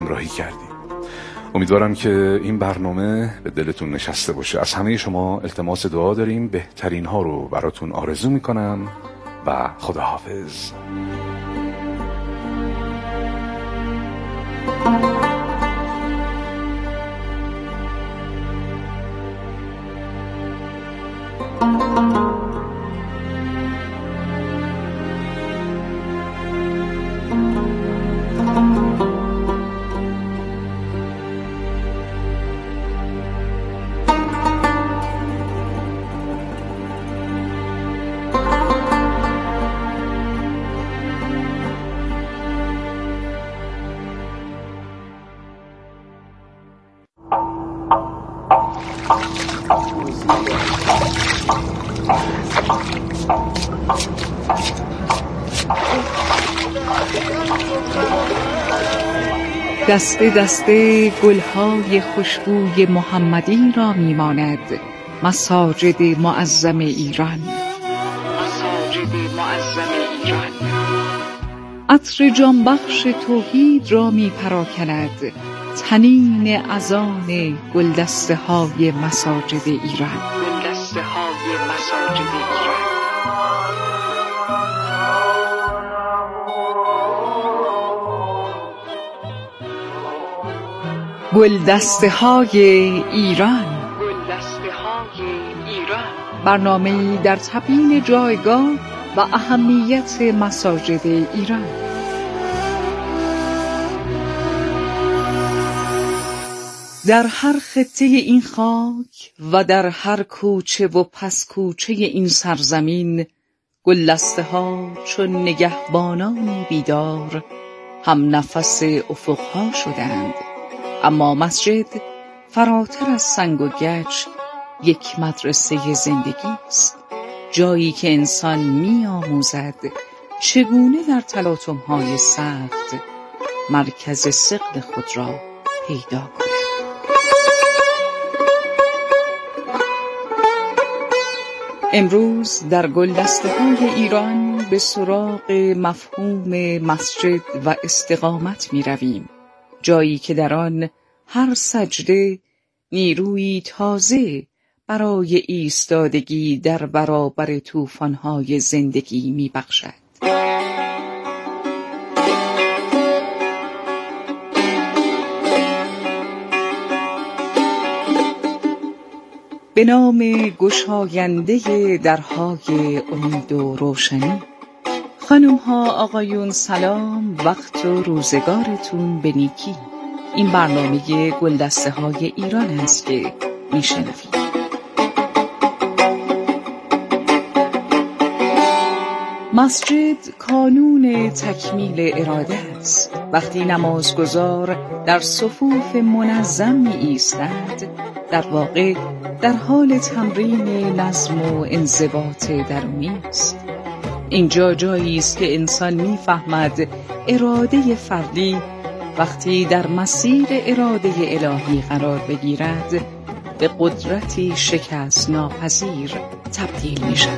همراهی کردیم. امیدوارم که این برنامه به دلتون نشسته باشه. از همه شما التماس دعا داریم، بهترین ها رو براتون آرزو میکنم و خداحافظ. دسته دسته گلهای خوشبوی محمدی را میماند مساجد معظم ایران. عطر جانبخش توحید را می پراکند طنین اذان گلدسته های مساجد ایران. گلدسته های ایران، برنامه‌ای در تبیین جایگاه و اهمیت مساجد ایران. در هر خطه این خاک و در هر کوچه و پس کوچه این سرزمین، گلدسته ها چون نگهبانان بیدار هم نفس افقها شدند. اما مسجد فراتر از سنگ و گچ یک مدرسه زندگی است، جایی که انسان می آموزد چگونه در تلاطم‌های سخت مرکز ثقل خود را پیدا کند. امروز در گلدسته‌های ایران به سراغ مفهوم مسجد و استقامت می رویم، جایی که در آن هر سجده نیرویی تازه برای ایستادگی در برابر طوفان‌های زندگی می بخشد. به نام گشاینده درهای امید و روشنی. خانم ها آقایون سلام، وقت و روزگارتون به نیکی. این برنامه گلدسته های ایران است که میشنوید. مسجد کانون تکمیل اراده است. وقتی نمازگزار در صفوف منظم می ایستد، در واقع در حال تمرین نظم و انضباط درونی است. اینجا جایی است که انسان می‌فهمد اراده فردی وقتی در مسیر اراده الهی قرار بگیرد به قدرتی شکست ناپذیر تبدیل می‌شود.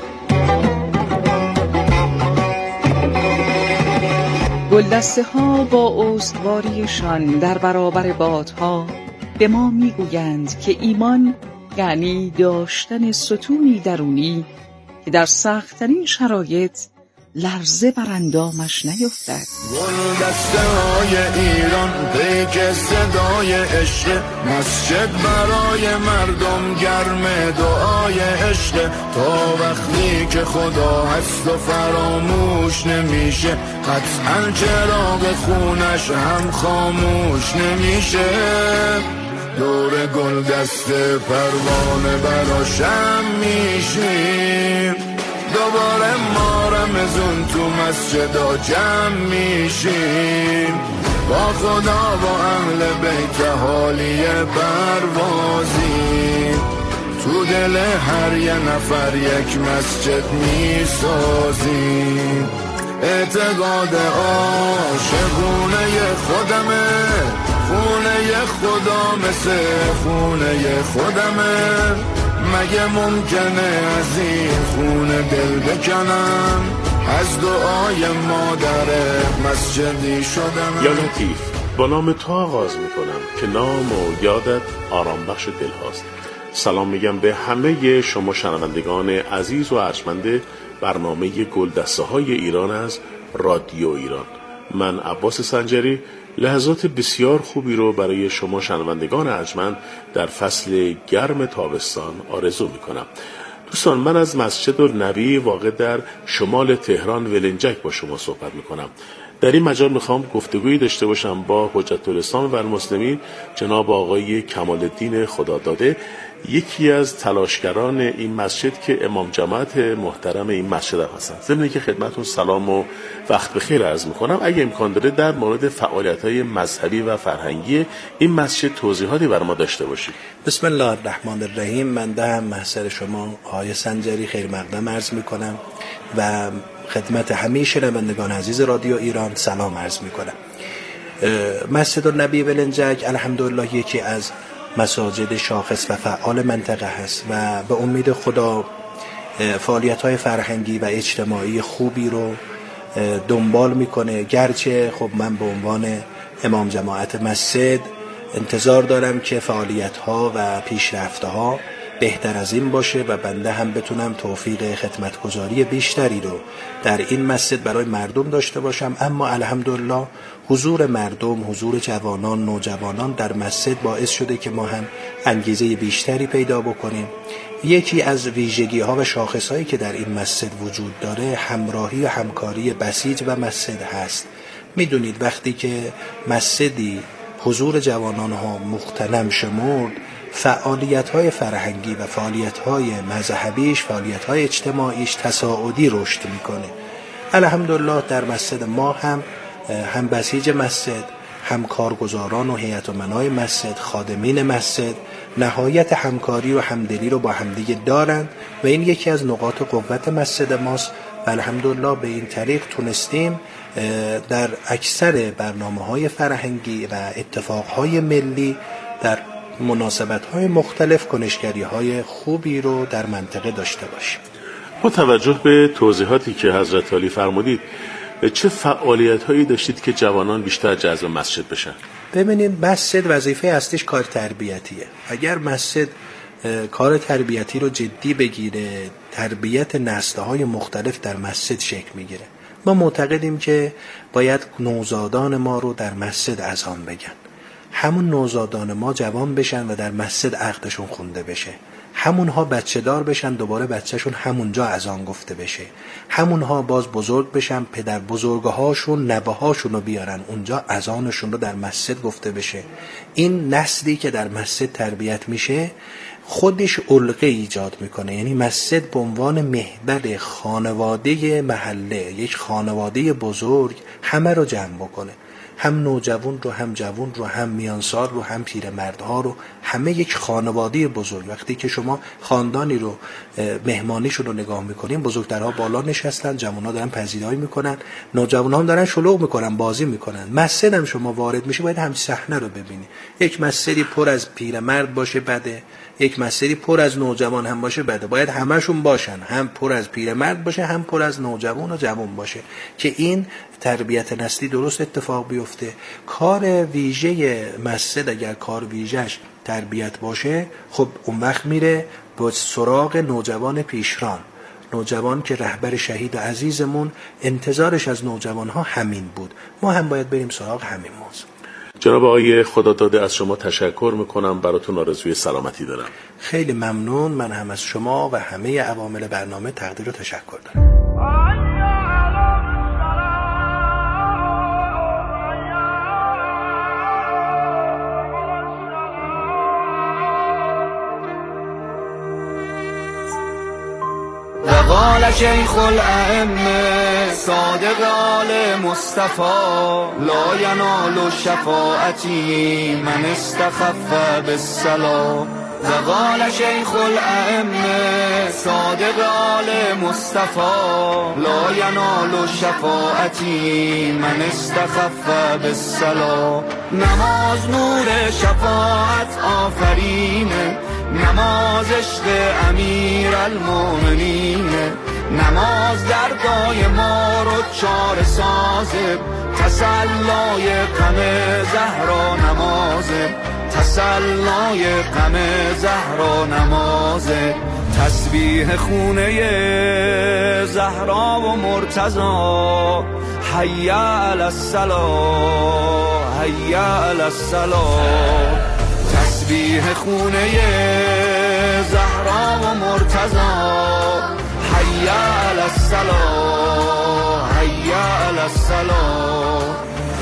گلدسته‌ها با استواریشان در برابر بادها به ما می‌گویند که ایمان یعنی داشتن ستونی درونی که در سخت‌ترین شرایط لرزه بر اندامش نیفتد. گلدسته های ایران پیک صدای عشق، مسجد برای مردم گرم دعای عشق. تا وقتی که خدا هست و فراموش نمیشه، قطعا چراغ خونش هم خاموش نمیشه. دور گلدسته پروانه براشم میشیم، دوباره ما رمضون تو مسجدا جمع میشیم. با خدا و اهل بیت حالی پروازیم، تو دل هر یه نفر یک مسجد میسازیم. اعتقاد عاشقونه خودمه، خونه خدا مثل خونه خودمه. مگه ممکنه از این خونه دل بکنم؟ از دعای مادر مسجدی شدم. یا لطیف با نام تو آغاز میکنم که نام و یادت آرام بخش دل هاست. سلام میگم به همه شما شنوندگان عزیز و ارجمند برنامه گلدسته های ایران از رادیو ایران. من عباس سنجری لحظات بسیار خوبی رو برای شما شنوندگان ارجمند در فصل گرم تابستان آرزو میکنم. دوستان، من از مسجد النبی واقع در شمال تهران ولنجک با شما صحبت میکنم. در این مجال میخوام گفتگویی داشته باشم با حجت الاسلام و المسلمین جناب آقای کمال الدین خداداده، یکی از تلاشگران این مسجد که امام جماعت محترم این مسجد هم هستند. ضمن که خدمتتون سلام و وقت بخیر عرض میکنم. اگه امکان داره در مورد فعالیت‌های مذهبی و فرهنگی این مسجد توضیحاتی برای ما داشته باشید. بسم الله الرحمن الرحیم. من هم محضر شما آقای سنجری خیر مقدم عرض میکنم و خدمت همه شنوندگان عزیز رادیو ایران سلام عرض میکنم. مسجد النبی ولنجک الحمدلله یکی از مساجد شاخص و فعال منطقه هست و به امید خدا فعالیت‌های فرهنگی و اجتماعی خوبی رو دنبال میکنه. گرچه خب من به عنوان امام جماعت مسجد انتظار دارم که فعالیت‌ها و پیشرفت‌ها بهتر از این باشه و بنده هم بتونم توفیق خدمتگزاری بیشتری رو در این مسجد برای مردم داشته باشم. اما الحمدلله حضور مردم، حضور جوانان، نوجوانان در مسجد باعث شده که ما هم انگیزه بیشتری پیدا بکنیم. یکی از ویژگی‌ها و شاخص‌هایی که در این مسجد وجود داره همراهی و همکاری بسیج و مسجد هست. میدونید وقتی که مسجدی حضور جوانان ها مغتنم شمرد، فعالیت‌های فرهنگی و فعالیت‌های مذهبیش، فعالیت‌های اجتماعیش تصاعدی رشد میکنه. الحمدلله در مسجد ما هم بسیج مسجد، هم کارگزاران و هیئت امنای مسجد، خادمین مسجد نهایت همکاری و همدلی رو با همدیگه دارن و این یکی از نقاط قوت مسجد ماست و الحمدلله به این طریق تونستیم در اکثر برنامه‌های فرهنگی و اتفاقهای ملی در مناسبت‌های مختلف کنشگری‌های خوبی رو در منطقه داشته باشیم. با توجه به توضیحاتی که حضرت عالی فرمودید، چه فعالیت‌هایی داشتید که جوانان بیشتر جذب مسجد بشن؟ ببینید، مسجد وظیفه اصلیش کار تربیتیه. اگر مسجد کار تربیتی رو جدی بگیره، تربیت نسل‌های مختلف در مسجد شکل میگیره. ما معتقدیم که باید نوزادان ما رو در مسجد اذان بگن. همون نوزادان ما جوان بشن و در مسجد عقدشون خونده بشه. همونها بچه دار بشن، دوباره بچهشون همونجا اذان گفته بشه. همونها باز بزرگ بشن، پدر بزرگهاشون نوه‌هاشون رو بیارن اونجا اذانشون رو در مسجد گفته بشه. این نسلی که در مسجد تربیت میشه خودش علقه ایجاد میکنه. یعنی مسجد به عنوان محور خانواده محله، یک خانواده بزرگ، همه رو جمع بکنه. هم نوجوان رو، هم جوان رو، هم میانسال رو، هم پیرمردها رو، همه یک خانواده بزرگ. وقتی که شما خاندانی رو مهمانیشون رو نگاه میکنین، بزرگترها بالا نشستن، جوانها دارن پذیرایی میکنن، نوجوانها هم دارن شلوغ میکنن، بازی میکنن. مسجد هم شما وارد میشه باید هم صحنه رو ببینی. یک مسجدی پر از پیرمرد باشه بده، یک مسجدی پر از نوجوان هم باشه بده. باید همشون باشن، هم پر از پیرمرد باشه، هم پر از نوجوان و جوان باشه که این تربیت نسلی درست اتفاق بیفته. کار ویژه مسجد اگر کار ویژهش تربیت باشه، خب اون وقت میره با سراغ نوجوان پیشران، نوجوان که رهبر شهید و عزیزمون انتظارش از نوجوانها همین بود. ما هم باید بریم سراغ همین موضوع. جناب آقای خداداده، از شما تشکر میکنم، براتون آرزوی سلامتی دارم. خیلی ممنون. من هم از شما و همه عوامل برنامه تقدیر و تشکر دارم. وقال شیخ الائمه صادق آل مصطفى لا ینال شفاعتی من استخف بالصلاة. وقال شیخ الائمه صادق آل مصطفى لا ینال شفاعتی من استخف بالصلاة. نماز نور شفاعت آفرینه، نماز عشق امیر المؤمنین، نماز دردای ما رو چاره سازه، تسلای غم زهرا نمازه، تسلای غم زهرا نمازه. تسبیح خونه زهرا و مرتضی، حی علی الصلاة حی علی الصلاة. تسبیح خونه زهرا و مرتضی، حی علی الصلاة حی علی الصلاة.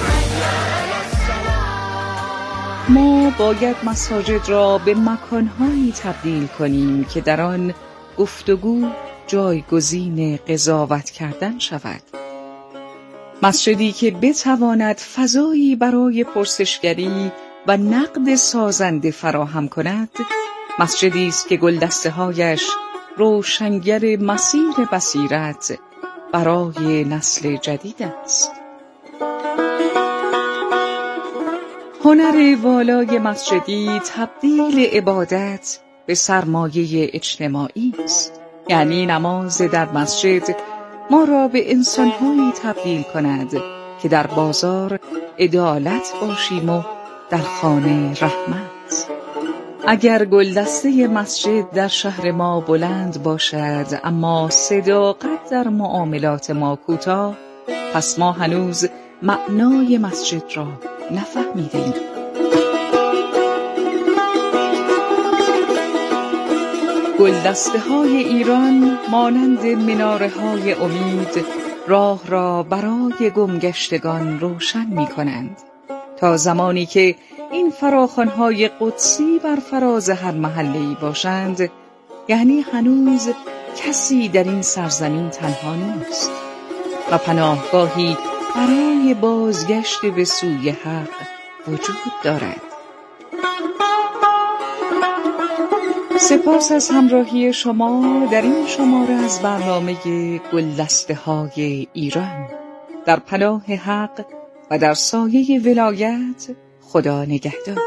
ما باید مساجد را به مکانهایی تبدیل کنیم که در آن گفتگو جایگزین قضاوت کردن شود. مسجدی که بتواند فضایی برای پرسشگری و نقد سازنده فراهم کند، مسجدی است که گلدسته‌هایش روشنگر مسیر بصیرت برای نسل جدید است. هنر والای مسجدی تبدیل عبادت به سرمایه اجتماعی است، یعنی نماز در مسجد ما را به انسان‌هایی تبدیل کند که در بازار عدالت باشیم و در خانه رحمت. اگر گلدسته مسجد در شهر ما بلند باشد اما صداقت در معاملات ما کوتاه، پس ما هنوز معنای مسجد را نفهمیدیم. گلدسته های ایران مانند مناره های امید راه را برای گمگشتگان روشن می کنند، تا زمانی که این فراخوان‌های قدسی بر فراز هر محله‌ای باشند، یعنی هنوز کسی در این سرزمین تنها نیست و پناهگاهی برای بازگشت به سوی حق وجود دارد. سپاس از همراهی شما در این شماره از برنامه گلدسته‌های ایران. در پناه حق و در سایه ولایت، خدا نگهدار.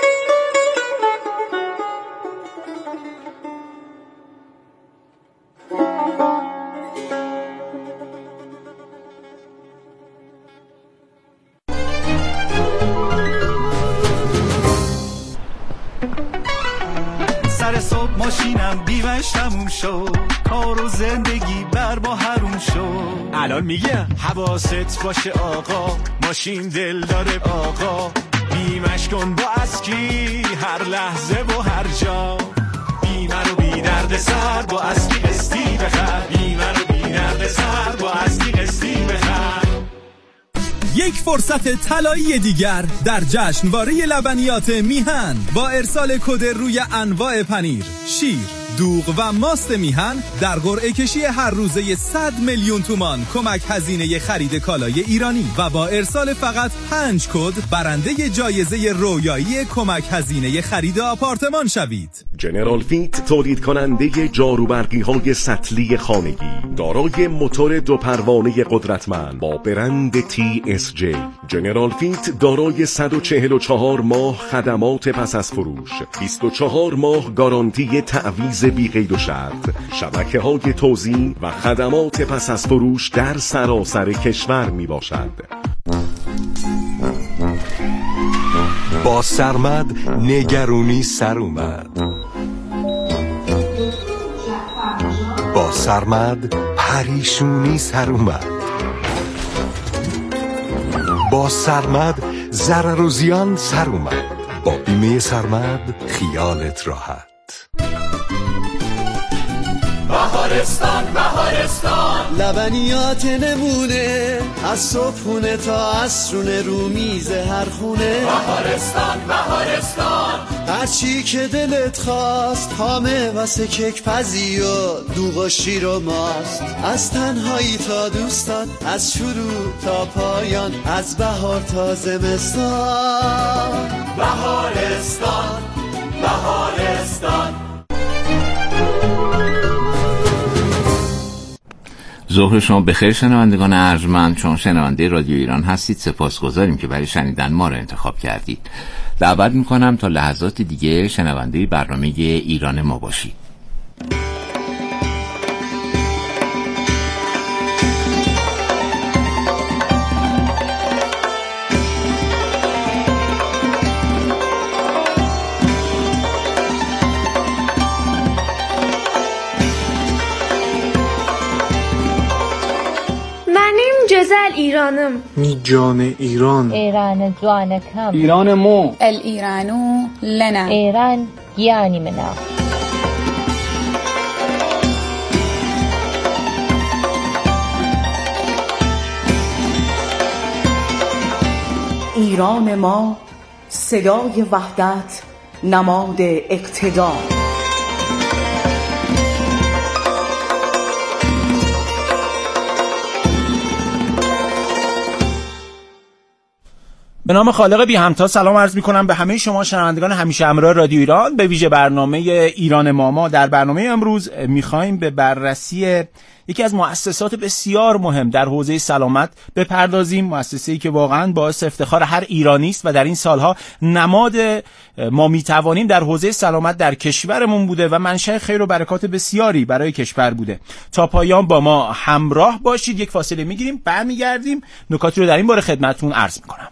سر صبح ماشینم بیمش تموم شد، کار و زندگی بر با حروم شد. الان میگم حواست باشه آقا، ماشین دل داره آقا. بیمش کن با اسکی هر لحظه و هر جا. بیمه رو بی درد سر با اسکی قسطی بخر. بیمه رو بی درد سر با اسکی قسطی بخر. یک فرصت طلایی دیگر در جشنواره لبنیات میهن با ارسال کد روی انواع پنیر، شیر، دوغ و ماست میهن در قرعه کشی هر روزه 100 میلیون تومان کمک هزینه خرید کالای ایرانی و با ارسال فقط 5 کد برنده جایزه رویایی کمک هزینه خرید آپارتمان شوید. جنرال فیت تولید کننده جاروبرقی های سطلی خانگی دارای موتور 2 پروانه قدرتمند با برند TSJ. جنرال فیت دارای 144 ماه خدمات پس از فروش، 24 ماه گارانتی تعویض بی قید و شرط، شبکه‌های توزیع و خدمات پس از فروش در سراسر کشور می باشد. با سرمد نگرونی سر اومد، با سرمد پریشونی سر اومد، با سرمد ضرر و زیان سر اومد. با بیمه سرمد خیالت راحت. بهارستان بهارستان، لبنیات نمونه از صبحونه تا عصرونه رو میز هر خونه. بهارستان بهارستان، هر چی که دلت خواست، خامه واسه کیک پزی و دوغ و شیر و ماست. از تنهایی تا دوستان، از شروع تا پایان، از بهار تا زمستان. بهارستان بهارستان. ظهر شما بخیر شنوندگان ارجمند، چون شنونده رادیو ایران هستید سپاسگزاریم که برای شنیدن ما را انتخاب کردید. دعوت میکنم تا لحظات دیگه شنونده برنامه ایران ما باشید. الإيرانم میجان ایران إيران جوانكم ایران مو الإيران لنا إيران يعني منا ایران ما صدای وحدت، نماد اقتدار. به نام خالق بی همتا سلام عرض می‌کنم به همه شما شنوندگان همیشه همراه رادیو ایران، به ویژه برنامه ایران ما در برنامه امروز می‌خوایم به بررسی یکی از مؤسسات بسیار مهم در حوزه سلامت بپردازیم. مؤسسه‌ای که واقعاً باعث افتخار هر ایرانی است و در این سالها نماد ما میتوانیم در حوزه سلامت در کشورمون بوده و منشأ خیر و برکات بسیاری برای کشور بوده. تا پایان با ما همراه باشید. یک فاصله می‌گیریم، برمیگردیم نکاتی رو در این باره خدمتتون عرض می‌کنم.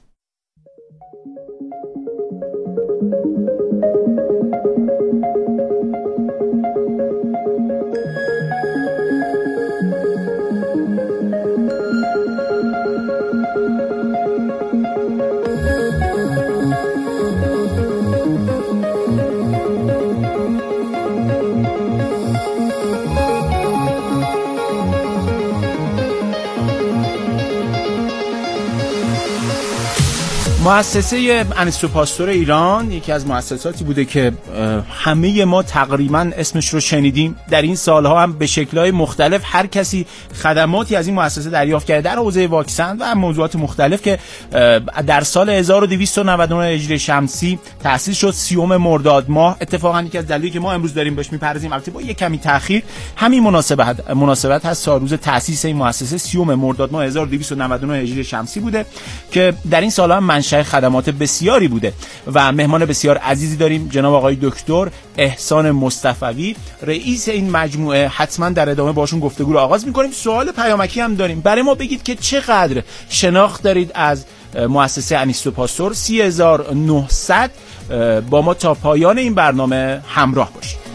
مؤسسه انیسیتو پاستور ایران یکی از مؤسساتی بوده که همه ما تقریبا اسمش رو شنیدیم. در این سالها هم به شکل‌های مختلف هر کسی خدماتی از این مؤسسه دریافت کرده در حوزه واکسن و موضوعات مختلف که در سال 1299 هجری شمسی تأسیس شد 30 مرداد ماه. اتفاقا یکی از دلایلی که ما امروز داریم بهش می‌پردازیم البته با یک کمی تأخیر همین مناسبت هست تا روز تأسیس این مؤسسه 30 مرداد ماه 1299 هجری شمسی بوده که در این سالها منشأ خدمات بسیاری بوده و مهمان بسیار عزیزی داریم، جناب آقای دکتر احسان مصطفوی، رئیس این مجموعه. حتما در ادامه باشون گفتگو رو آغاز می‌کنیم. سوال پیامکی هم داریم، برای ما بگید که چقدر شناخت دارید از مؤسسه انیسیتو پاستور. 3900 با ما تا پایان این برنامه همراه باشید.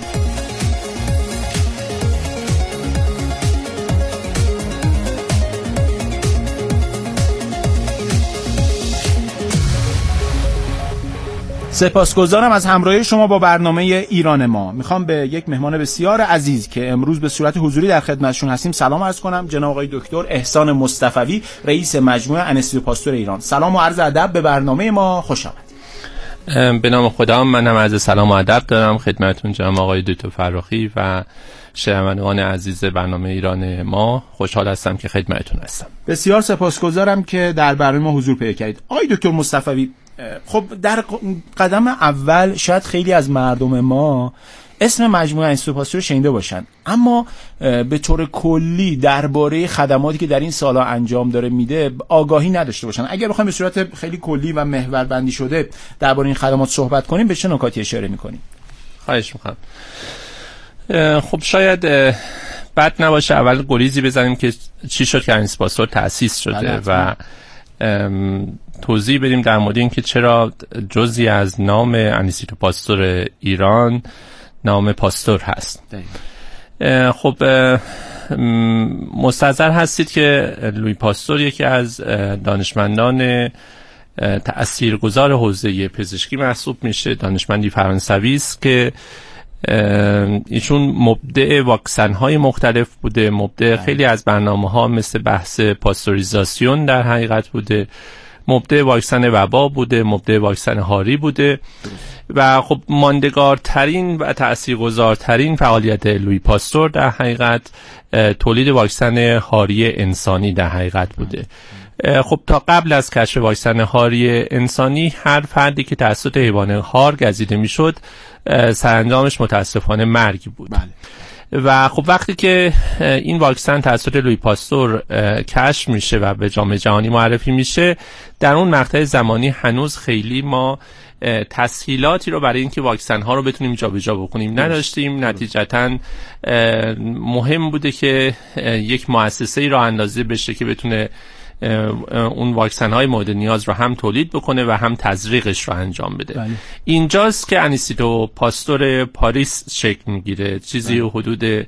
سپاسگزارم از همراهی شما با برنامه ایران ما. میخوام به یک مهمان بسیار عزیز که امروز به صورت حضوری در خدمتشون هستیم سلام عرض کنم. جناب آقای دکتر احسان مصطفوی، رئیس مجموعه انیسیتو پاستور ایران. سلام و عرض ادب به برنامه ما، خوش آمد. به نام خدا، منم عرض سلام و ادب دارم خدمتتون جناب آقای دکتر فراخی و شنوندگان عزیز برنامه ایران ما. خوشحال هستم که خدمتتون هستم. بسیار سپاسگزارم که در برنامه ما حضور پیدا کردید. آقای دکتر مصطفوی، خب در قدم اول شاید خیلی از مردم ما اسم مجموعه انیسیتو پاستور رو شنیده باشن، اما به طور کلی درباره خدماتی که در این سالها انجام داره میده آگاهی نداشته باشن. اگر بخوایم به صورت خیلی کلی و محوربندی شده درباره این خدمات صحبت کنیم، به چه نکاتی اشاره میکنیم؟ خواهش میکنم. خب شاید بد نباشه اول گریزی بزنیم که چی شد که انیسیتو پاستور تأسیس شده و توضیح بدیم در مورد اینکه چرا جزئی از نام انیسیتو پاستور ایران نام پاستور هست. خب مستحضر هستید که لویی پاستور یکی از دانشمندان تأثیرگذار حوزه پزشکی محسوب میشه. دانشمندی فرانسوی است که ایشون مبدع واکسن‌های مختلف بوده، مبدع خیلی از برنامه‌ها مثل بحث پاستوریزاسیون در حقیقت بوده، مبدع واکسن وبا بوده، مبدع واکسن هاری بوده و خب ماندگارترین و تأثیرگذارترین فعالیت لویی پاستور در حقیقت تولید واکسن هاری انسانی در حقیقت بوده. خب تا قبل از کشف واکسن هاری انسانی هر فردی که توسط حیوان هار گزیده میشد سرانجامش متاسفانه مرگ بود. بله. و خب وقتی که این واکسن توسط لویی پاستور کشف میشه و به جامعه جهانی معرفی میشه، در اون مقطع زمانی هنوز خیلی ما تسهیلاتی رو برای اینکه واکسن ها رو بتونیم جابجا بکنیم نداشتیم. نتیجتاً مهم بوده که یک مؤسسه‌ای راه اندازی بشه که بتونه اون واکسن های مورد نیاز رو هم تولید بکنه و هم تزریقش رو انجام بده. بله. اینجاست که انیسیتو پاستور پاریس شکل میگیره. چیزی حدود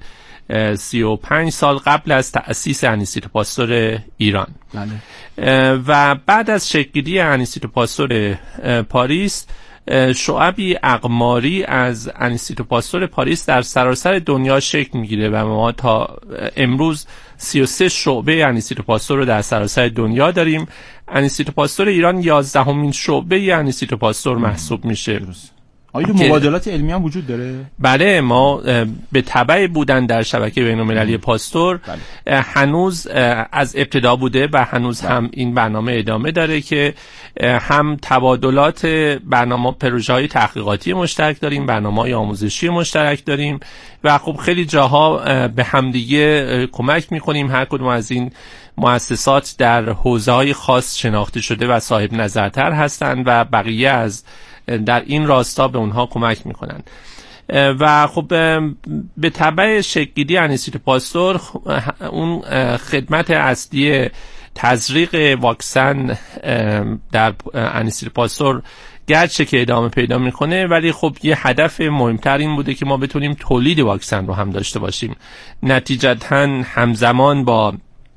35 سال قبل از تأسیس انستیتو پاستور ایران. بله. و بعد از شکل‌گیری انستیتو پاستور پاریس، شعبی اقماری از انستیتو پاستور پاریس در سراسر دنیا شکل میگیره و ما تا امروز 33 شعبه انستیتو پاستور رو در سراسر دنیا داریم. انستیتو پاستور ایران 11مین شعبه انستیتو پاستور محسوب میشه. آیا مبادلات علمی هم وجود داره؟ بله، ما به تبع بودن در شبکه بین‌المللی پاستور هنوز از ابتدا بوده و هنوز هم این برنامه ادامه داره که هم تبادلات برنامه پروژه‌های تحقیقاتی مشترک داریم، برنامه‌های آموزشی مشترک داریم و خب خیلی جاها به همدیگه کمک می‌کنیم. هر کدوم از این مؤسسات در حوزه‌های خاص شناخته شده و صاحب نظرتر هستند و بقیه از در این راستا به اونها کمک میکنن و خب به تبع شکل‌گیری انستیتو پاستور اون خدمت اصلی تزریق واکسن در انستیتو پاستور گرچه که ادامه پیدا میکنه، ولی خب یه هدف مهمتر این بوده که ما بتونیم تولید واکسن رو هم داشته باشیم. نتیجتاً همزمان با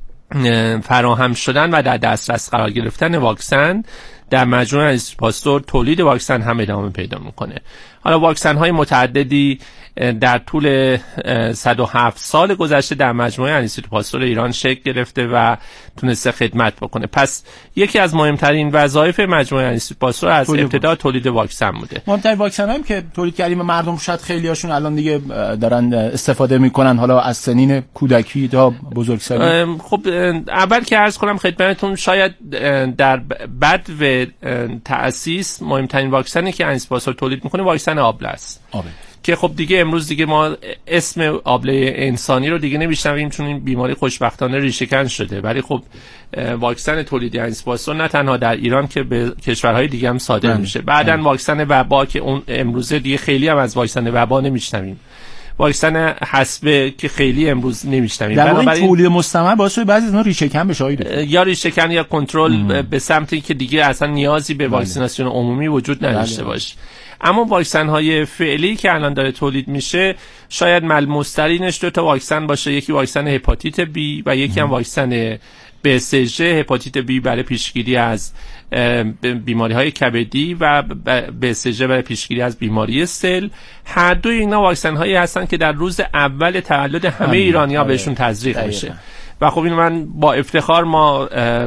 فراهم شدن و در دسترس قرار گرفتن واکسن در مجموعه انستیتو پاستور تولید واکسن هم ادامه پیدا میکنه. حالا واکسن های متعددی در طول 107 سال گذشته در مجموعه انستیتو پاستور ایران شکل گرفته و تونسته خدمت بکنه. پس یکی از مهمترین وظایف مجموعه انستیتو پاستور از ابتدا تولید واکسن بوده. مهمترین واکسن هم که تولید کردیم، مردم شاید خیلی هاشون الان دیگه دارن استفاده میکنن، حالا از سنین کودکی تا بزرگسالی. خب اول که عرض کنم خدمتتون، شاید در بدو تأسیس مهمترین واکسنی که انستیتو پاستور تولید میکنه واکسن آبله است. که خب دیگه امروز دیگه ما اسم آبله انسانی رو دیگه نمیشنویم چون این بیماری خوشبختانه ریشه‌کن شده، ولی خب واکسن تولیدی انستیتو پاستور نه تنها در ایران که به کشورهای دیگه هم صادر میشه. بعدن واکسن وبا که اون امروزه دیگه خیلی هم از واکسن وبا نمیشنویم، واکسن حصبه که خیلی امروز نمیشنویم. بنابراین تولید مستمر باعث شده بعضی از اونها ریشه‌کن بشه، یا ریشه‌کن یا کنترل به سمتی که دیگه اصلا نیازی به واکسیناسیون عمومی وجود نداشته باشه. اما واکسن های فعلی که الان داره تولید میشه شاید ملموس‌ترینش 2 تا واکسن باشه، یکی واکسن هپاتیت بی و یکی هم واکسن BCG. هپاتیت بی برای پیشگیری از بیماری های کبدی و BCG برای پیشگیری از بیماری سل. هر دوی اینا واکسن هایی هستن که در روز اول تولد همه ایرانی‌ها بهشون تزریق میشه و خب اینو من با افتخار ما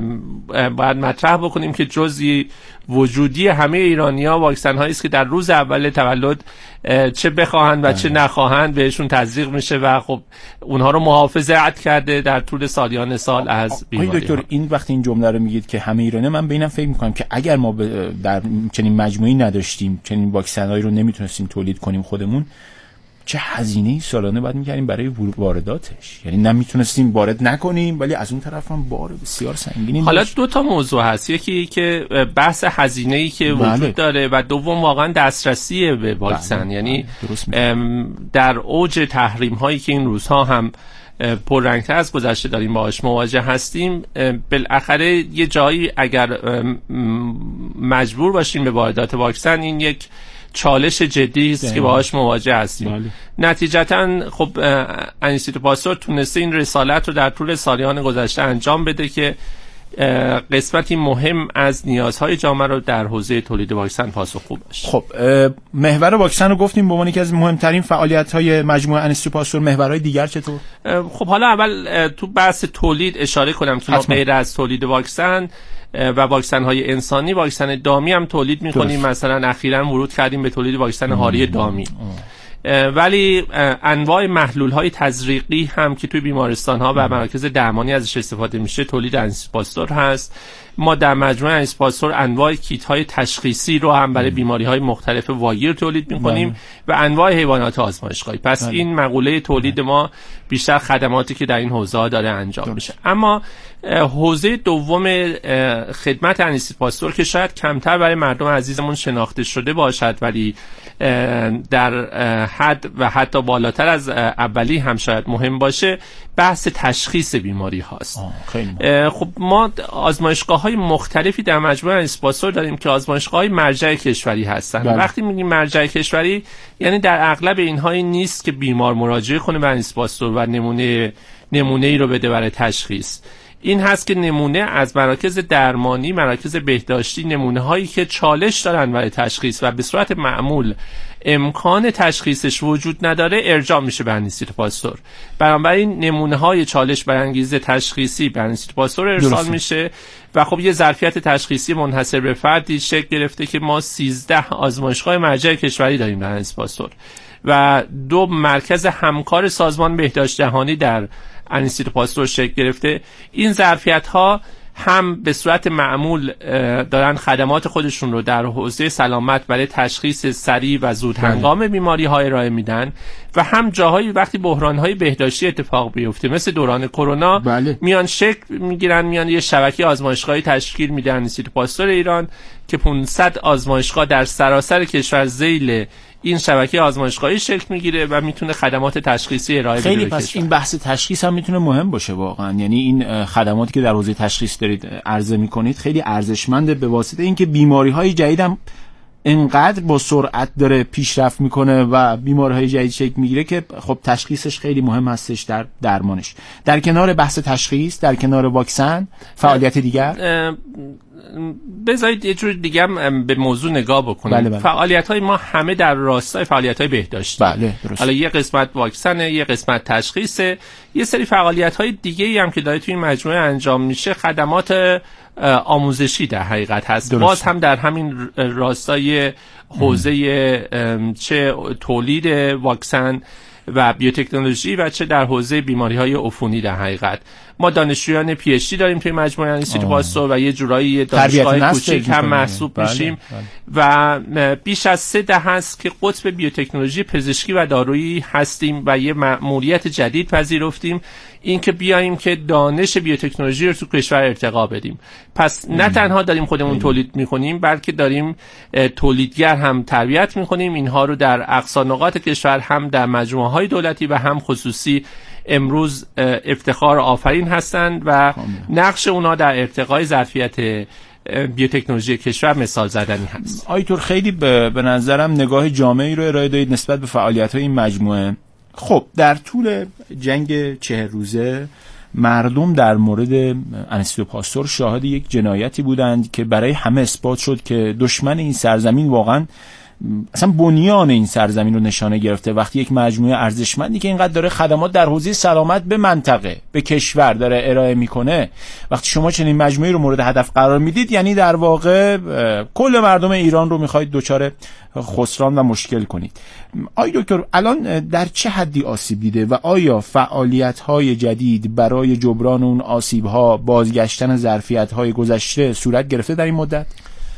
باید مطرح بکنیم که جزئی وجودی همه ایرانی‌ها واکسن هایی است که در روز اول تولد چه بخواهند و چه نخواهند بهشون تزریق میشه و خب اونها رو محافظت کرده در طول سالیان سال از بیماری. دکتر این وقتی این جمله رو میگید که همه ایرانی‌ها، من به اینم فکر میکنم که اگر ما در چنین مجموعه‌ای نداشتیم، چنین واکسنایی رو نمیتونستیم تولید کنیم خودمون، چه هزینه‌ای سالانه باید می‌کردیم برای وارداتش؟ یعنی نمیتونستیم وارد نکنیم ولی از اون طرف هم بار بسیار سنگینی. حالا 2 تا موضوع هست، یکی که بحث هزینه‌ای که وجود داره و دوم واقعا دسترسی به واکسن. یعنی در اوج تحریم‌هایی که این روزها هم پررنگ‌تر از گذشته داریم باهاش مواجه هستیم، بالاخره یه جایی اگر مجبور باشیم به واردات واکسن، این یک چالش جدی است که باهاش مواجه هستیم. نتیجتاً خب انستیتو پاستور تونسته این رسالت رو در طول سالیان گذشته انجام بده که قسمتی مهم از نیازهای جامعه رو در حوزه تولید واکسن پاسخگو باشه. خب محور واکسن رو گفتیم به عنوان یکی از مهمترین فعالیت‌های مجموعه انستیتو پاستور. محورهای دیگر چطور؟ خب حالا اول تو بحث تولید اشاره کنم که ما غیر از تولید واکسن و واکسن های انسانی، واکسن دامی هم تولید می‌کنیم. مثلا اخیراً ورود کردیم به تولید واکسن هاری دامی. ولی انواع محلول های تزریقی هم که توی بیمارستان ها و مراکز درمانی ازش استفاده میشه تولید انستیتو پاستور هست. ما در مجموعه انستیتو پاستور انواع کیت های تشخیصی رو هم برای بیماری های مختلف واگیر تولید میکنیم و انواع حیوانات آزمایشگاهی. پس این مقوله تولید ما بیشتر خدماتی که در این حوزه ها داره انجام میشه. اما حوزه دوم خدمت انستیتو پاستور که شاید کمتر برای مردم عزیزمون شناخته شده باشد ولی در حد و حتی بالاتر از اولی هم شاید مهم باشه، بحث تشخیص بیماری هاست. خب ما آزمایشگاه آزمایشگاه‌های مختلفی در مجموعه انیسپاسور داریم که آزمایشگاه‌های مرجع کشوری هستن. بله. وقتی میگیم مرجع کشوری یعنی در اغلب اینها این نیست که بیمار مراجعه کنه به انیسپاسور و نمونه‌ای رو بده برای تشخیص. این هست که نمونه از مراکز درمانی، مراکز بهداشتی، نمونه هایی که چالش دارن برای تشخیص و به صورت معمول امکان تشخیصش وجود نداره ارجاع میشه به انیستیتو پاستور. بنابراین نمونه های چالش برانگیز تشخیصی به انیستیتو پاستور ارسال میشه و خب یه ظرفیت تشخیصی منحصر به فردی شکل گرفته که ما 13 آزمایشگاه مرجع کشوری داریم در انیستیتو پاستور و 2 مرکز همکار سازمان بهداشت جهانی در انیستیتو پاستور شکل گرفته. این ظرفیت ها هم به صورت معمول دارن خدمات خودشون رو در حوزه سلامت برای تشخیص سریع و زود هنگام بیماری ها ارائه میدن و هم جاهایی وقتی بحران های بهداشتی اتفاق بیفته مثل دوران کرونا میان شکل میگیرن، میان یه شبکه آزمایشگاهی تشکیل میدن انیستیتو پاستور ایران که 500 آزمایشگاه در سراسر کشور ذیل این شبکه آزمایشگاهی شکل میگیره و میتونه خدمات تشخیصی ارائه بده. خیلی پس این بحث تشخیص هم میتونه مهم باشه واقعا، یعنی این خدماتی که در حوزه تشخیص دارید عرضه میکنید خیلی ارزشمنده به واسطه اینکه بیماری‌های جدید هم انقدر با سرعت داره پیشرفت میکنه و بیماری‌های جدید شکل میگیره که خب تشخیصش خیلی مهم هستش در درمانش. در کنار بحث تشخیص، در کنار واکسن، فعالیت دیگر بذارید یه جور دیگه هم به موضوع نگاه بکنیم. بله. فعالیت‌های ما همه در راستای فعالیت‌های بهداشتی. بله درست. حالا یه قسمت واکسنه، یه قسمت تشخیصه، یه سری فعالیت‌های دیگه‌ای هم که داره توی این مجموعه انجام میشه خدمات آموزشی در حقیقت هست. درست. باز هم در همین راستای حوزه چه تولید واکسن و بیوتکنولوژی و چه در حوزه بیماری‌های عفونی در حقیقت. ما دانشجویان پی اچ دی داریم توی مجموعه انیستیتو پاستور و یه جورایی دانشگاه کوچیک هم محسوب میشیم و بیش از 3 دهه است که قطب بیوتکنولوژی پزشکی و دارویی هستیم و یه مأموریت جدید پذیرفتیم، این که بیاییم که دانش بیوتکنولوژی رو تو کشور ارتقا بدیم. پس نه تنها داریم خودمون تولید میکنیم بلکه داریم تولیدگر هم تربیت میکنیم، اینها رو در اقصا نقاط کشور هم در مجموعه های دولتی و هم خصوصی امروز افتخار آفرین هستند و نقش اونا در ارتقای ظرفیت بیوتکنولوژی کشور مثال زدنی هست. آیتور خیلی به نظرم نگاه جامعی رو ارائه دادید نسبت به فعالیت‌های این مجموعه. خب در طول جنگ 40 روزه مردم در مورد انیستیتو پاستور شاهد یک جنایتی بودند که برای همه اثبات شد که دشمن این سرزمین واقعا اصلا بنیان این سرزمین رو نشانه گرفته. وقتی یک مجموعه ارزشمندی که اینقدر داره خدمات در حوزه سلامت به منطقه به کشور داره ارائه میکنه، وقتی شما چنین مجموعه رو مورد هدف قرار میدید یعنی در واقع کل مردم ایران رو میخواید دچار خسران و مشکل کنید. آیا دکتر الان در چه حدی آسیب دیده و آیا فعالیت‌های جدید برای جبران اون آسیب‌ها، بازگشتن ظرفیت‌های گذشته صورت گرفته در این مدت؟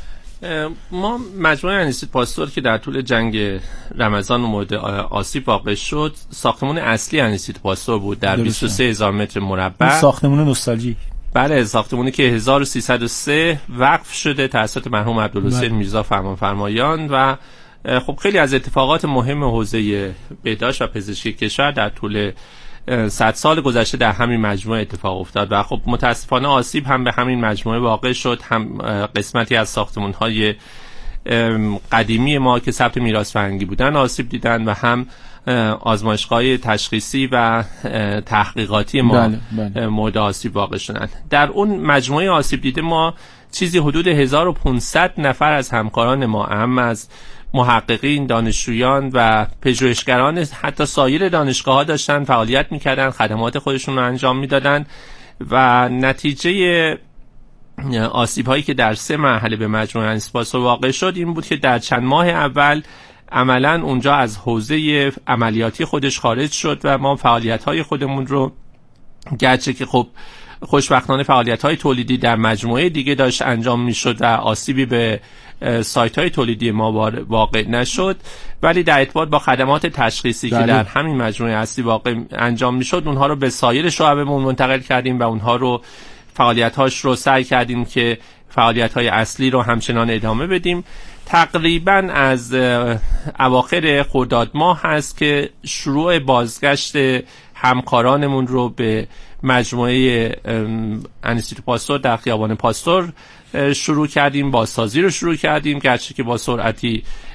ما مجموعه انیستیتو پاستور که در طول جنگ رمضان مورد آسیب واقع شد، ساختمان اصلی انیستیتو پاستور بود در 23,000 متر مربع. ساختمان نوستالژیک. بله، ساختمانی که 1303 وقف شده توسط مرحوم عبدالحسین میرزا فرمانفرمایان و خب خیلی از اتفاقات مهم حوزه بهداشت و پزشکی کشور در طول 100 سال گذشته در همین مجموعه اتفاق افتاد و خب متاسفانه آسیب هم به همین مجموعه واقع شد. هم قسمتی از ساختمان‌های قدیمی ما که ثبت میراث فرهنگی بودن آسیب دیدن و هم آزمایشگاه تشخیصی و تحقیقاتی ما مورد آسیب واقع شدن. در اون مجموعه آسیب دیده ما چیزی حدود 1500 نفر از همکاران ما، هم از محققین، دانشجویان و پژوهشگران حتی سایر دانشگاه‌ها داشتن فعالیت می‌کردن، خدمات خودشون رو انجام میدادن و نتیجه آسیب‌هایی که در 3 مرحله به مجموعه انیستیتو پاستور واقع شد این بود که در چند ماه اول عملاً اونجا از حوزه عملیاتی خودش خارج شد و ما فعالیت‌های خودمون رو، گرچه که خب خوشبختانه فعالیت‌های تولیدی در مجموعه دیگه داشت انجام می‌شد و آسیبی به سایت‌های تولیدی ما واقع نشد، ولی در ارتباط با خدمات تشخیصی که در همین مجموعه اصلی واقع انجام می‌شد اونها رو به سایر شعبمون منتقل کردیم و اونها رو فعالیت‌هاش رو سعی کردیم که فعالیت‌های اصلی رو همچنان ادامه بدیم. تقریباً از اواخر خرداد ماه هست که شروع بازگشت همکارانمون رو به مجموعه انستیتو پاستور در خیابان پاستور شروع کردیم، بازسازی رو شروع کردیم، گرچه که با سرعتی